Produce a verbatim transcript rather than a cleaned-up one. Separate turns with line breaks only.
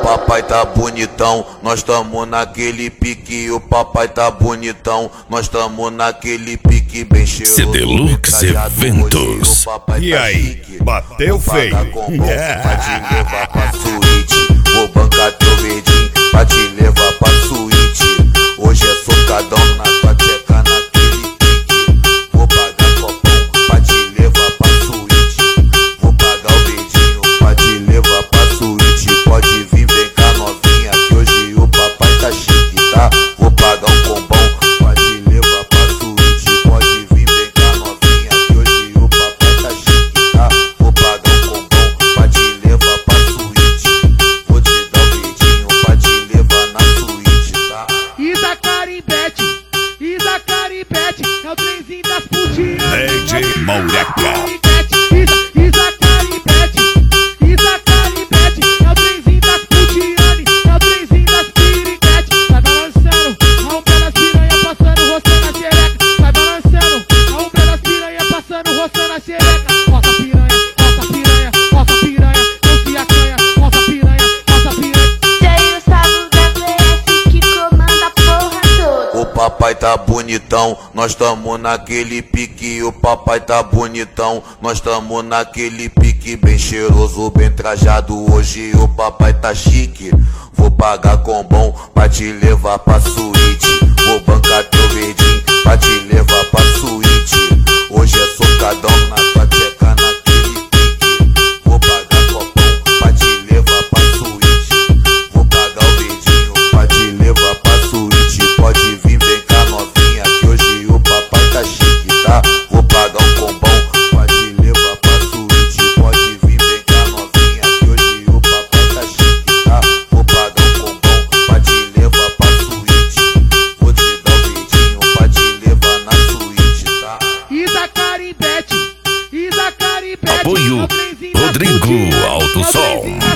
papai tá bonitão, nós tamo naquele pique. O papai tá bonitão, nós tamo naquele pique bem cheiroso.
C D Lux Eventos.
E aí, bateu feio?
Yeah. Pra te levar pra suíte, vou bancar teu verdinho pra te levar pra suíte. Hoje é socadão na tua tcheca naquele pique. Vou pagar copão pra te levar pra suíte. Vou pagar o verdinho pra te levar pra suíte. Pode vir, vem cá novinha, que hoje o papai tá chique, tá? Vou pagar um combão pra te levar pra suíte. Pode vir, vem cá novinha, que hoje o papai tá chique, tá? Vou pagar um combão pra te levar pra suíte. Vou te dar o verdinho pra te levar na suíte, tá?
Isa Carimbete, Isa Carimbete, é o trenzinho das putinhas.
D J Moleca.
Isa, Isa Carimbete, Isa Carimbete, é o trenzinho das putinhas, é o trenzinho das piriguete. Vai balançando, a um pelas piranha passando, roçando a xereca. Vai balançando, a um pelas piranha passando, roçando a xereca. Roça piranha, roça piranha, roça piranha, não se acanha, roça piranha, roça piranha.
Tem o Sábio da P S que comanda a porra toda.
O papai tá bonitão, nós tamo naquele pique. O papai tá bonitão, nós tamo naquele pique bem cheiroso, bem trajado. Hoje o papai tá chique. Vou pagar combão pra te levar pra suíte. Vou bancar teu verdinho pra te levar pra suíte. Hoje é socadão na tua tcheca naquele pique. Vou pagar copão pra te levar pra suíte. Vou pagar o verdinho pra te levar pra suíte. Pode vir, vem cá novinha, que hoje o papai tá chique, tá? Vou pagar um combão pra te levar pra suíte. Pode vir, vem cá novinha, que hoje o papai tá chique, tá? Vou pagar um combão pra te levar pra suíte. Vou te dar o verdinho pra te levar na suíte, tá?
Isa Carimbete, Isa Carimbete,
Apoio
é o trenzinho das
Rodrigo
putinhas,
Alto
é o
Som.
trenzinho